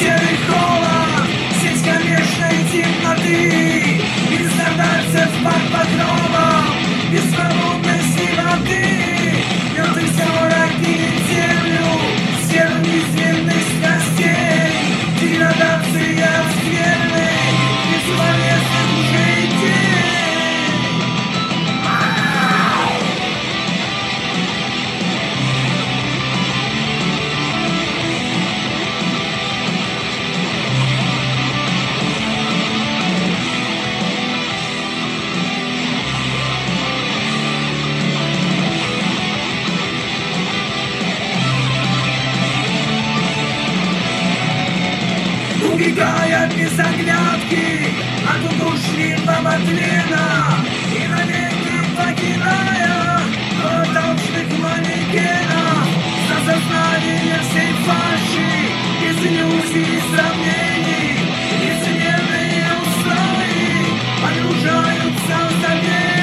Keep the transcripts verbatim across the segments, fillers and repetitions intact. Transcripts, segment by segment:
серый холод, сеть кромешной темноты, без страдальцев под покровом, без свободности воды. Мертвый сорок гинет землю, стену неизменных страстей, деградация скверной, бесполезных уже идей. Убегая без оглядки от удушливого тлена и навеки покидая от толчных манекенов, за сознание всей фальши, без иллюзий и сомнений, лицемерные устои погружаются в забвение.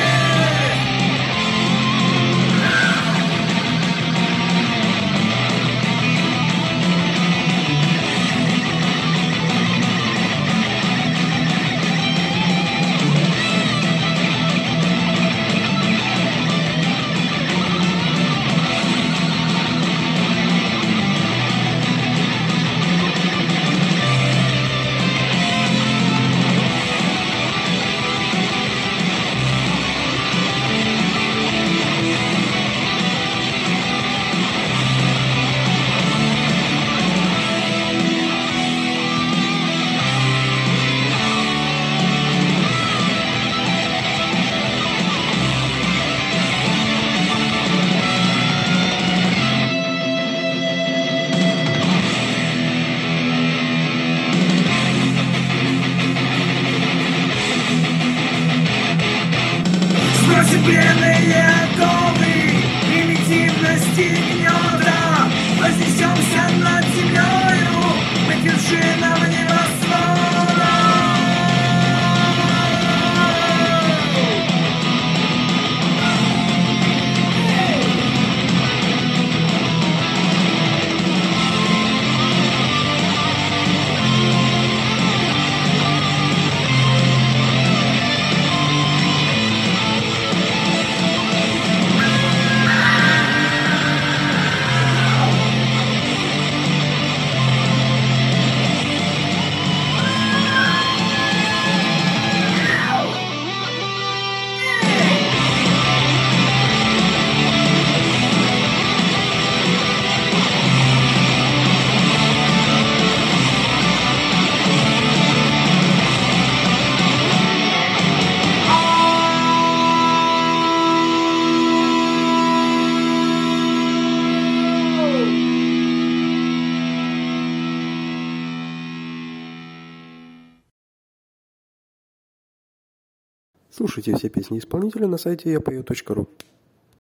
Сбросим бренные оковы примитивности гнета, вознесемся над землею, мы вершинам небосвода. Слушайте все песни исполнителя на сайте я пою точка ру.